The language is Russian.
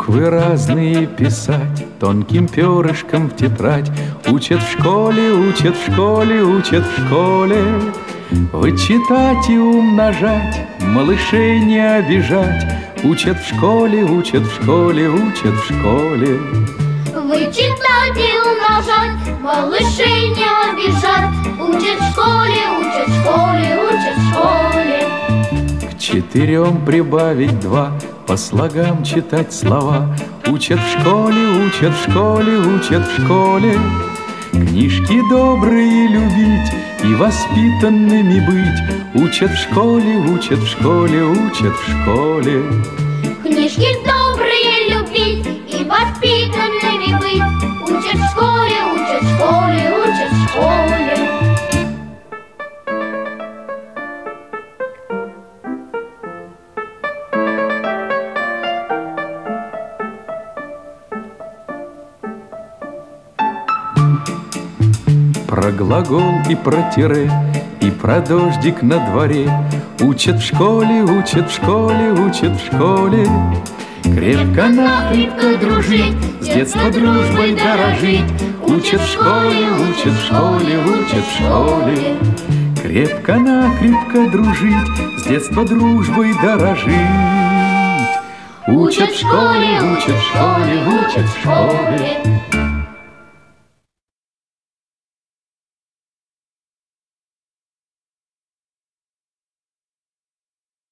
Буквы разные писать тонким перышком в тетрадь. Учат в школе, учат в школе, учат в школе. Вычитать и умножать, малышей не обижать. Учат в школе, учат в школе, учат в школе. Вычитать и умножать, малышей не обижать. Учат в школе, учат в школе, учат в школе. К 4 прибавить 2, по слогам читать слова. Учат в школе, учат в школе, учат в школе. Книжки добрые любить и воспитанными быть. Учат в школе, учат в школе, учат в школе. Книжки добрые любить и воспитанными быть. Учат в школе, учат в школе, учат в школе. Про глагол и про тире, и про дождик на дворе. Учат в школе, учат в школе, учат в школе. Крепко-накрепко дружить, с детства дружбой дорожить. Учат в школе, учат в школе, учат в школе. Крепко-накрепко дружить, с детства дружбой дорожить. Учат в школе, учат в школе, учат в школе.